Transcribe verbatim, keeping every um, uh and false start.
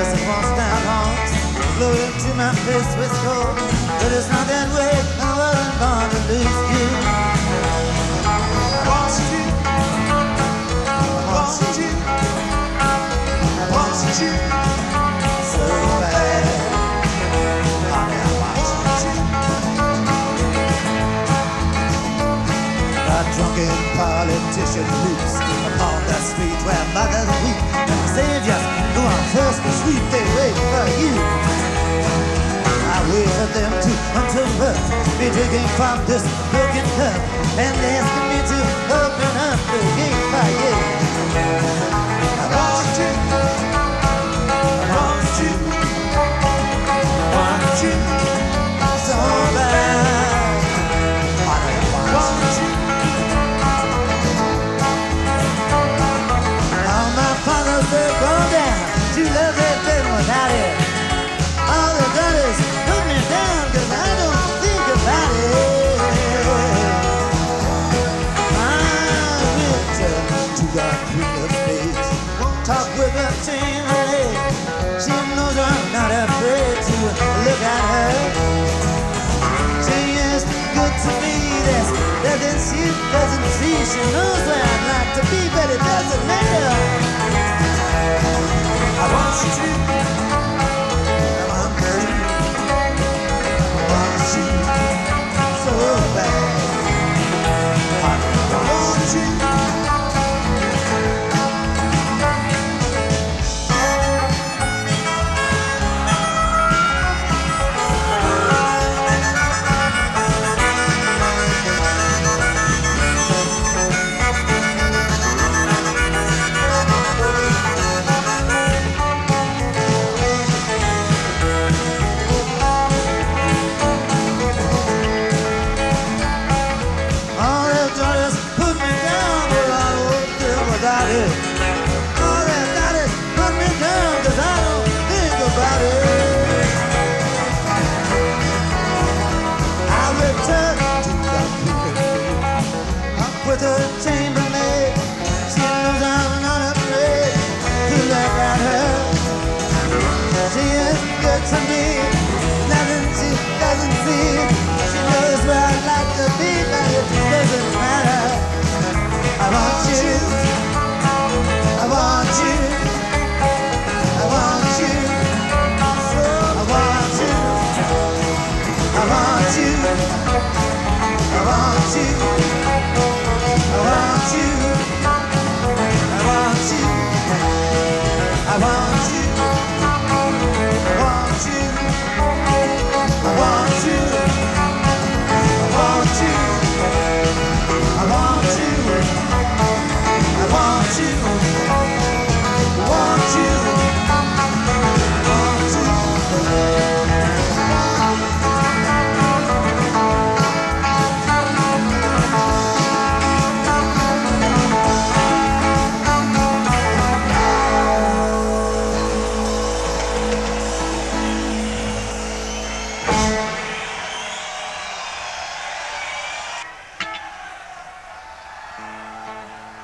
just walks down halls, blow into my face with cold. But it's not that way, I wasn't born to lose you. Want you, want you, want you so bad. Honey, I want you. A drunken politician loops upon the street where mothers weep, and the saviors who are thirsty sweet, they wait for you. I wait for them to until birth be drinking from this broken cup and asking me to open up the gate for you. I want you, I want you, I want you so bad. Honey, I want you. All my fathers, they're gone down. Two love they've been without it. All they've done is put me down, cause I don't think about it. I return to the Queen of Spades. Talk with her team, hey. She knows I'm not afraid to look at her. She is good to me, there's nothing she doesn't see. She knows where